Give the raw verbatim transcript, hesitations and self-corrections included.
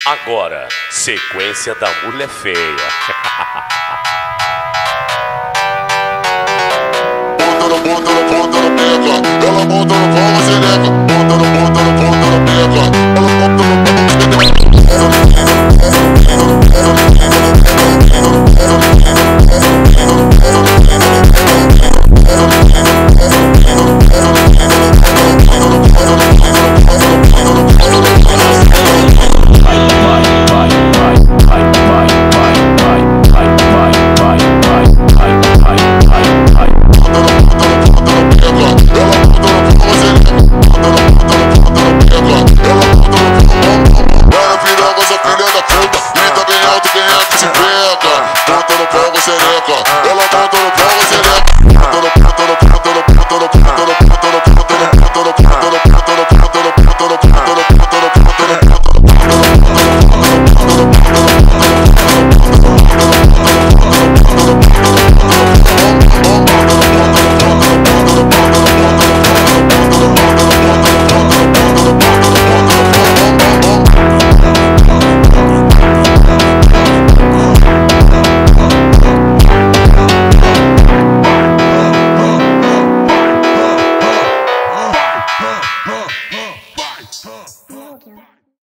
Agora, sequência da mulher feia. Bota no ponta, no ponta, no pega. Ela monta no pau, você nega. Bota no ponta, no ponta, no pega. Ela monta no pau, você nega. Ela monta no